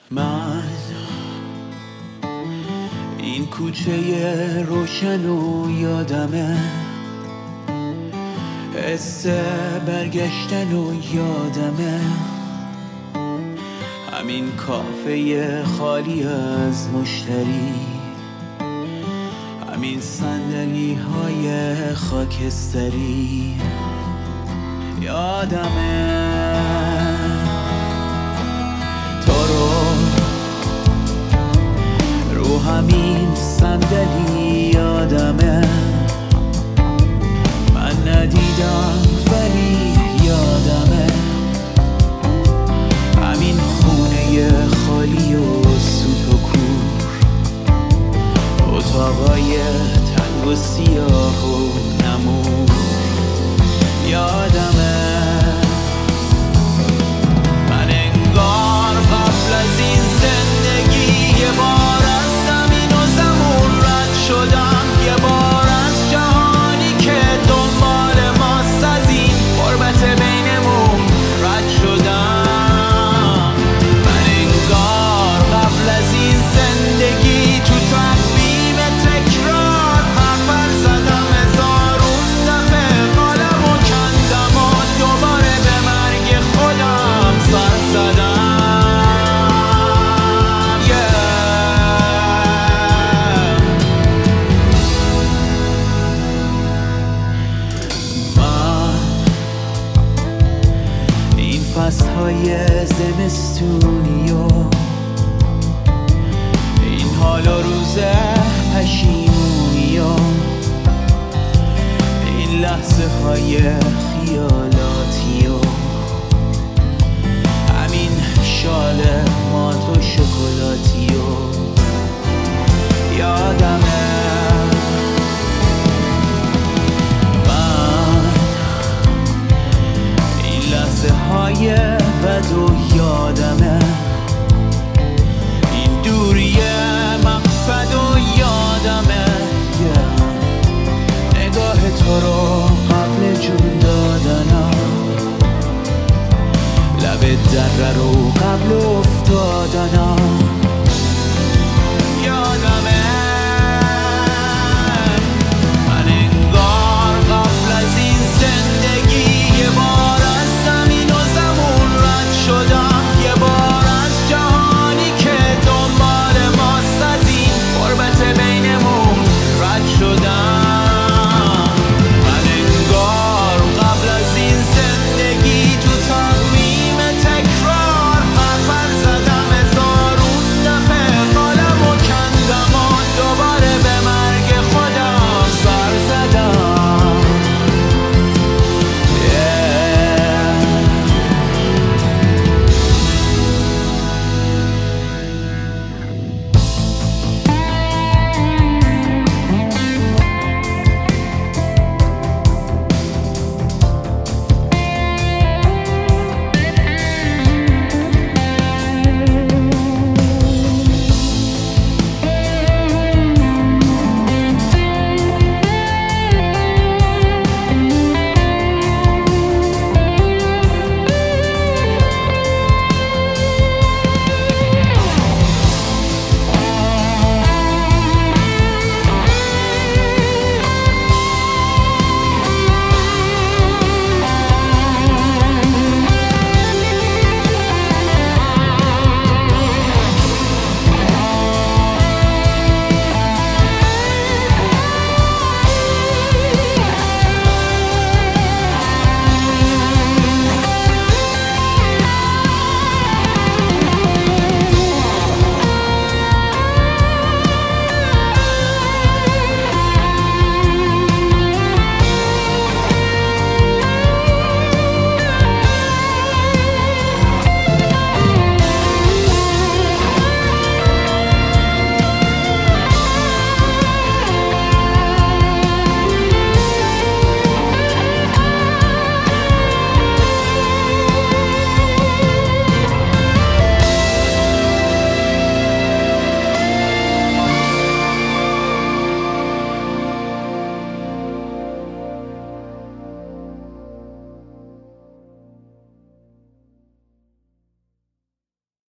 من این کوچه روشن و یادمه، حس برگشتن و یادمه، همین کافه خالی از مشتری، همین صندلی های خاکستری. یادمه تو رو همین صندلی، یادمه من ندیدم ولی یادمه، همین خونه خالی و سوت و کور، اتاقای تنگ و سیاه و نمور. یادمه من انگار قبل از این زندگی یه بار از زمین و زمون رد شدم، یه بار از جهانی که دنبال ماست از این غربت بینمون رد شدم. من انگار قبل از این زندگی تو تقویم تکرار حرف زدم، هزارون دفعه قالم و کندم و دوباره به مرگ خودم سر زدم. این فصل‌های زمستونی و این حال و روز پشیمونی و این لحظه های خیالاتی و همین شال مات و شکلاتی و یادمه من این لحظه های بد و یادمه این دوری مقصد و یادمه نگاه تو رو قبل جون دادنم، لب دره رو قبل افتادنم.